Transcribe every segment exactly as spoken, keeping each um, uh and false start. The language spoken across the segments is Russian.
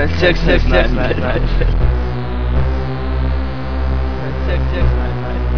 Текст всех знает. Текст всех знает.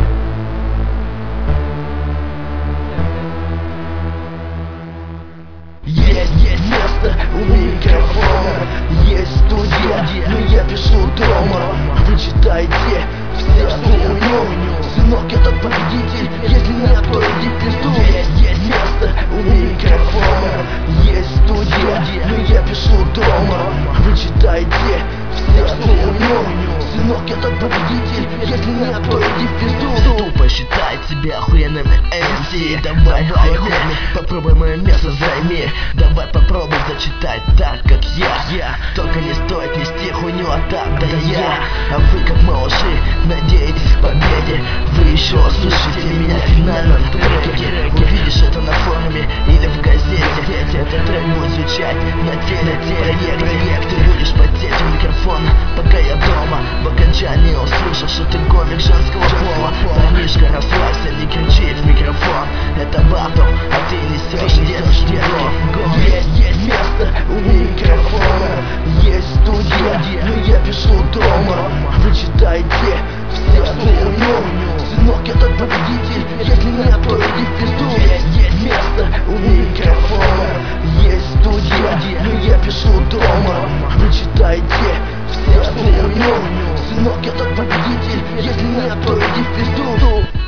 Есть, есть место у микрофона, есть студия, но я пишу дома. Вы читайте все хуйню, сынок этот победитель, если нет, то иди в пизду. Есть, есть место у микрофона, есть студия, но я пишу дома. Вы читайте все хуйню, сынок этот победитель, если нет, то иди в пизду. Тупо считает себя охуенными эм си. Давай, homie, попробуй мое место займи. Давай попробуй зачитать так, как я. Только не стоит нести хуйню, а так, да я. А вы как малыши, надеетесь к победе. Вы еще слышите меня в финальном треке. Увидишь это на форуме или в газете. Этот трек будет звучать на телепроекте. Ты будешь потеть у микрофона, пока я дома. В окончании услышал, что ты комик женского пола. Парнишка, расслабься, не кричи в микрофон. Это батл, а ты несешь детский гол. Есть, есть место у микрофона, есть студия, но я пишу дома. Вы читайте все хуйню, сынок этот победитель, если нет, то иди в пизду. Есть, есть место у микрофона, есть студия, но я пишу дома. Вы читайте все хуйню, сынок этот победитель, если нет, то иди в пизду.